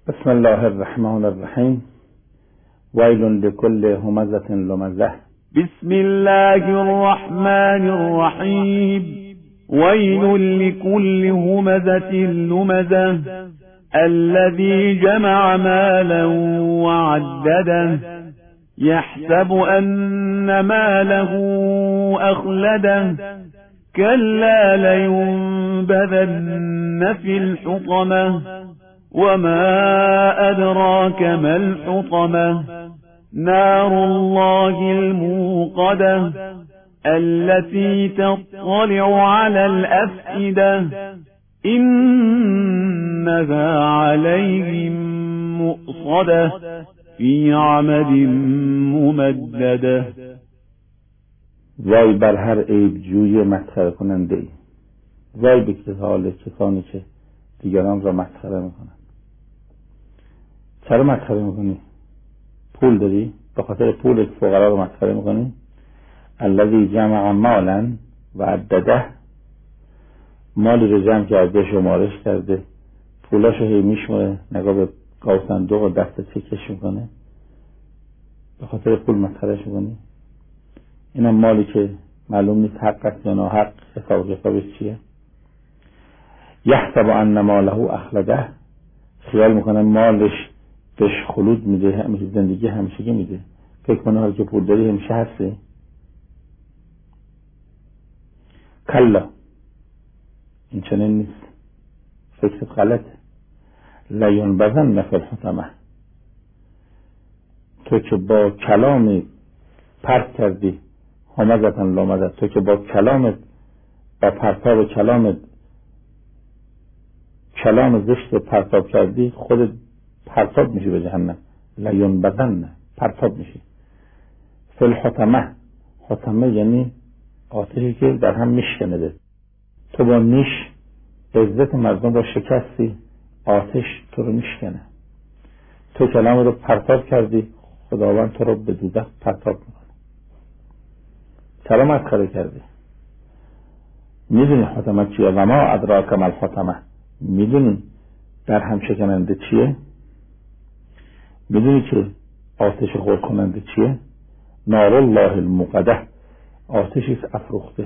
بسم الله الرحمن الرحیم. ویل لكل همزة لمزة. بسم الله الرحمن الرحیم. ویل لكل همزة لمزة الذي جمع مالا وعدده يحسب أن ماله أخلده كلا لينبذن في الحطمة وما أدراك ما الحطمة نار الله الموقدة التي تطلع على الأفئدة إنها عليهم مؤصدة في عمد ممدده. وای بر هر عیب جوی مسخره کننده ای. وای به حال کسانی که دیگران را مسخره میکنند. چرا مسخره میکنی؟ پول داری؟ به خاطر پول فقرا رو مسخره میکنی؟ الذی جمع مالا و عدده، مالی رو جمع کرده شمارش کرده، پولاشو هی میشماره، نگاه به گاو صندوق و دست چکش میکنه، به خاطر پول مسخرهش میکنی؟ اینم مالی که معلوم نیست حق است یا ناحق، حساب کتابش چیه؟ یحسب ان ماله اخلده، خیال میکنه مالش بهش خلود میده، همیشه زندگی همیشگی میده، فکر کنه هر که پول داری همیشه هستی. کلا، این چنین نیست، فکرت غلطه. لینبذن فی الحطمه، تو که با کلامی پرت کردی، همزة لمزة، تو که با کلامت، با پرتاب کلامت، کلام زشت پرتاب کردی، خودت پرتاب میشی به جهنم. لینبذن، پرتاب میشی. فی الحطمه، حطمه یعنی آتشی که در هم میشکنه. تو با نیش عزت مردم را شکستی، آتش تو رو میشکنه. تو کلام رو پرتاب کردی، خداوند تو رو به دوزخ پرتاب میکنه. چرا مسخره کردی؟ میدونی حطمه چیه؟ و ما ادراک ما الحطمه، میدونی در هم شکننده چیه؟ میدونی که آتش خور کننده چیه؟ نار الله الموقده، آتشی افروخته.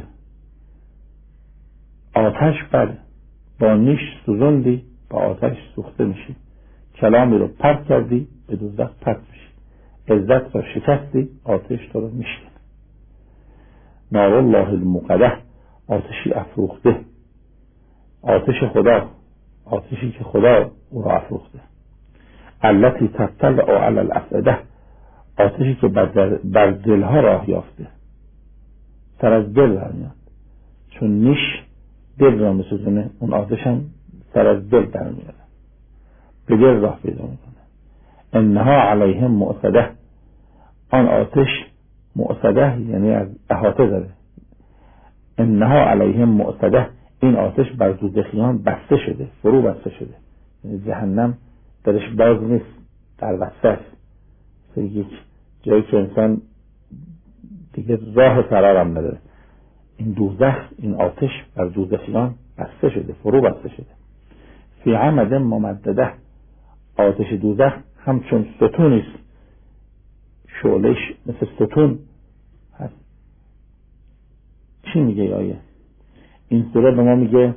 آتش بله، با نیش سوزوندی، با آتش سوخته میشی. کلامی رو پرت کردی، به دوزخ پرت میشی. عزت رو شکستی، آتش تو رو میشکنه. نار الله الموقده، آتشی افروخته. آتش خدا، آتشی که خدا او را افروخته. التي تطلع علی الافئده، آتشی که بر دلها راه یافته، سر از دل برمیاد. چون نیش دل را میسوزونه، اون آتش هم سر از دل در میاره، به دل راه پیدا میکنه. انها علیهم مؤصده، آن آتش مؤصده یعنی از احاطه داره. انها علیهم مؤصده، این آتش بر دوزخیان بسته شده، فرو بسته شده. یعنی جهنم درش باز نیست، در بسته است. یک جایی که انسان دیگه راه فرار هم نداره. این دوزخ، این آتش بر دوزخیان بسته شده، فرو بسته شده. فی عمد ممدده، آتش دوزخ همچون ستونی است، شعلهش مثل ستون هست. چی میگه آیه؟ این سوره به ما میگه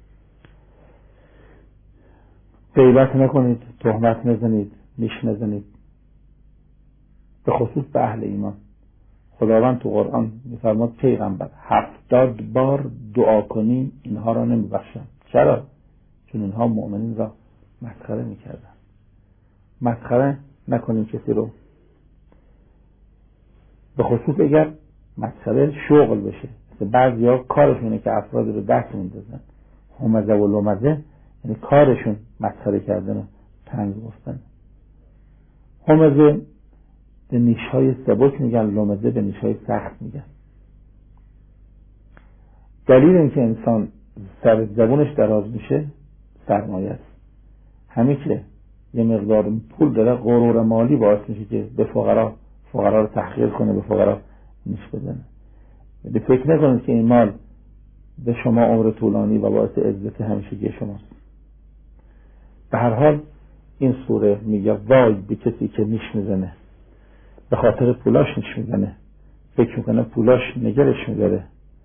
غیبت نکنید، تهمت نزنید، نیش نزنید، به خصوص به اهل ایمان. خداوند تو قرآن میفرماد پیغمبر 70 بار دعا کنی اینها را نمیبخشم. چرا؟ چون اینها مؤمنین را مسخره میکردن. مسخره نکنیم کسی رو، به خصوص اگر مسخره شغل بشه. بعضی ها کارشونه که افراد رو دست میندازن. همزه و لمزه یعنی کارشون مسخره کردن و طنز گفتن. همزه به نیش‌های سبک میگن، لمزه به نیش‌های سخت میگن. دلیل اینکه انسان سر زبونش دراز میشه سرمایه است. همین که یه مقدار پول داره، غرور مالی باعث میشه که به فقرا رو تحقیر کنه، به فقرا نیش بزنه. ولی فکر نکنید که این مال به شما عمر طولانی و باعث عزت همیشگی شماست. به هر حال این سوره میگه وای به کسی که نیش میزنه، به خاطر پولاش نیش میزنه، فکر میکنه پولاش نگرش میداره.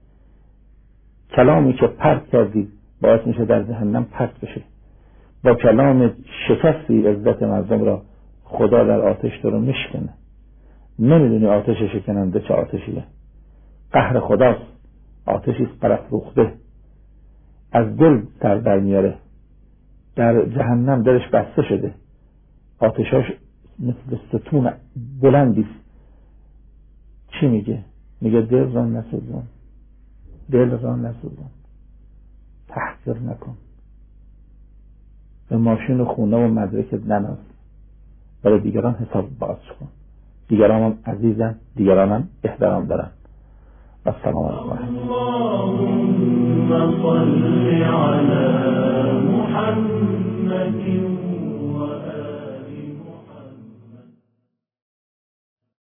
کلامی که پرت کردی باعث میشه در جهنم پرت بشه. با کلام شکستی عزت مردم را خدا در آتش تو رو میشکنه. نمیدونی آتش شکننده چه آتشیه. قهر خداست، آتشی است برافروخته، از دل در میاره. در جهنم درش بسته شده، آتشاش مثل ستون بلندی است. چی میگه؟ میگه دل را نسوزان، دل را نسوزان، تحقیر نکن، به ماشین و خونه و مدرکت نناز، برای دیگران حساب باز کن. دیگران هم عزیزن، دیگران هم احترام دارن. السلام علیکم. اللهم صل علی محمد